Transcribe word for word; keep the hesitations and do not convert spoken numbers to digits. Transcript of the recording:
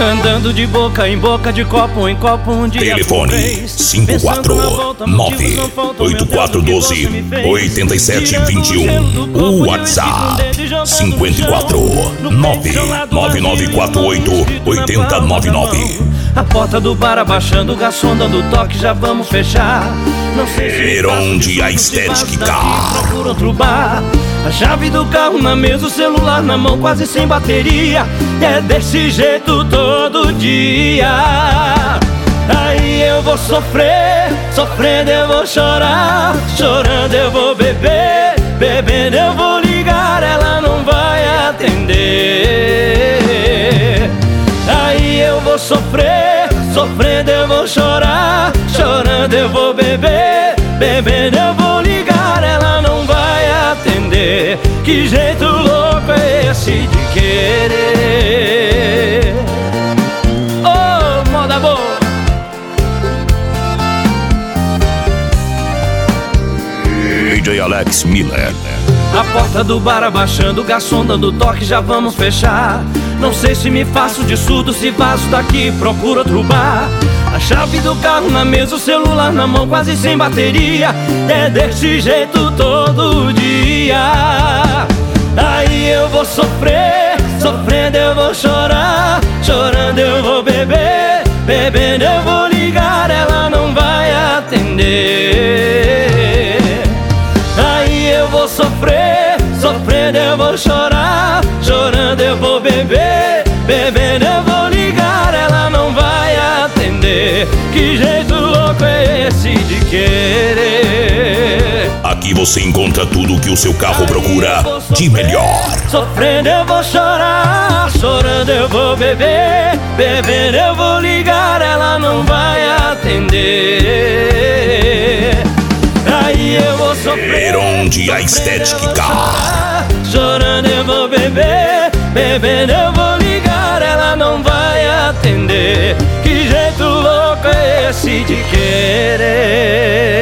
Andando de boca em boca, de copo em copo, um dia Telefone cinco quatro nove oito quatro um dois oito sete dois um. WhatsApp cinco quatro nove nove nove quatro oito oito zero nove nove. A porta do bar abaixando, o garçom dando toque, já vamos fechar. Não sei se Herondia Aesthetic Car. Por outro bar. A chave do carro na mesa, o celular na mão, quase sem bateria. É desse jeito todo dia. Aí eu vou sofrer, sofrendo eu vou chorar, chorando eu vou beber, bebendo eu vou ligar, ela não vai atender. Aí eu vou sofrer, sofrendo eu vou chorar, chorando eu vou beber, bebendo eu vou ligar, ela não vai atender. Que jeito louco é esse de querer? Oh, moda boa! D J Alex Miller. A porta do bar abaixando, o garçom dando toque, já vamos fechar. Não sei se me faço de surdo, se vazo daqui, procuro outro bar. A chave do carro na mesa, o celular na mão, quase sem bateria. É desse jeito todo dia. Aí eu vou sofrer, sofrendo eu vou chorar, chorando eu vou beber, bebendo eu vou ligar, ela não vai atender. Aí eu vou sofrer, sofrendo eu vou chorar, chorando eu vou beber, bebendo eu vou ligar, ela não vai atender. Que jeito louco é esse de querer? Aqui você encontra tudo que o seu carro procura de melhor. Sofrendo eu vou chorar, chorando eu vou beber, bebendo eu vou ligar, ela não vai atender. Aí eu vou sofrer, Herondia Aesthetic Car. chorando eu vou beber, bebendo eu vou ligar, ela não vai atender. Que jeito louco é esse de querer?